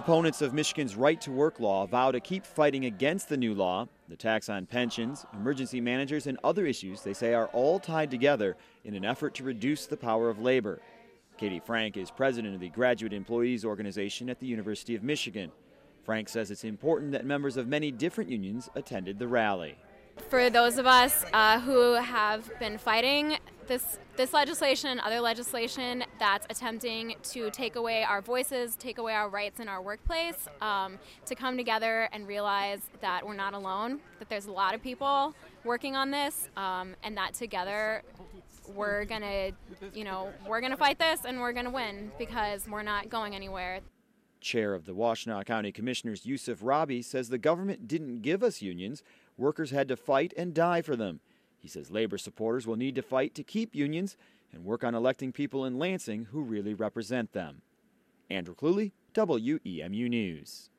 Opponents of Michigan's right-to-work law vow to keep fighting against the new law. The tax on pensions, emergency managers, and other issues they say are all tied together in an effort to reduce the power of labor. Katie Frank is president of the Graduate Employees Organization at the University of Michigan. Frank says it's important that members of many different unions attended the rally. For those of us who have been fighting this legislation and other legislation that's attempting to take away our voices, take away our rights in our workplace, to come together and realize that we're not alone, that there's a lot of people working on this, and that together we're gonna fight this and we're gonna win because we're not going anywhere. Chair of the Washtenaw County Commissioners, Yusuf Rabi, says the government didn't give us unions. Workers had to fight and die for them. He says labor supporters will need to fight to keep unions and work on electing people in Lansing who really represent them. Andrew Cluley, WEMU News.